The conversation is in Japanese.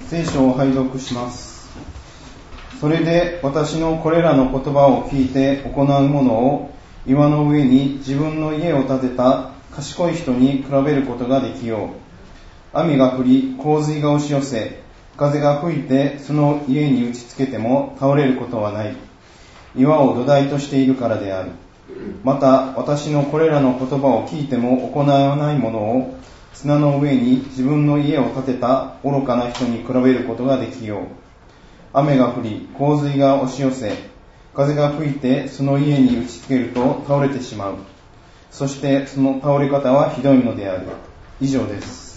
聖書を拝読します。それで私のこれらの言葉を聞いて行う者を岩の上に自分の家を建てた賢い人に比べることができよう。雨が降り、洪水が押し寄せ、風が吹いてその家に打ちつけても倒れることはない。岩を土台としているからである。また私のこれらの言葉を聞いても行わない者を砂の上に自分の家を建てた愚かな人に比べることができよう。雨が降り、洪水が押し寄せ、風が吹いてその家に打ちつけると倒れてしまう。そしてその倒れ方はひどいのである。以上です。